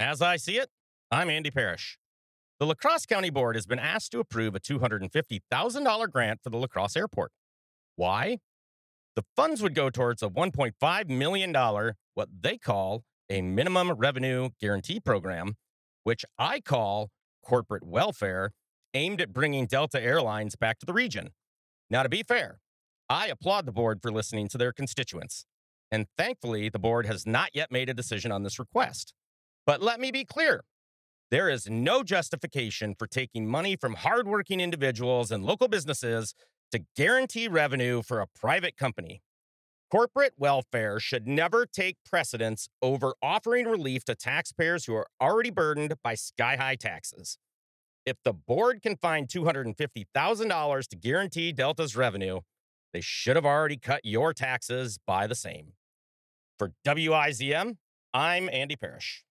As I see it, I'm Andy Parrish. The La Crosse County Board has been asked to approve a $250,000 grant for the La Crosse Airport. Why? The funds would go towards a $1.5 million, what they call a minimum revenue guarantee program, which I call corporate welfare, aimed at bringing Delta Airlines back to the region. Now, to be fair, I applaud the board for listening to their constituents. And thankfully, the board has not yet made a decision on this request. But let me be clear. There is no justification for taking money from hardworking individuals and local businesses to guarantee revenue for a private company. Corporate welfare should never take precedence over offering relief to taxpayers who are already burdened by sky high taxes. If the board can find $250,000 to guarantee Delta's revenue, they should have already cut your taxes by the same. For WIZM, I'm Andy Parrish.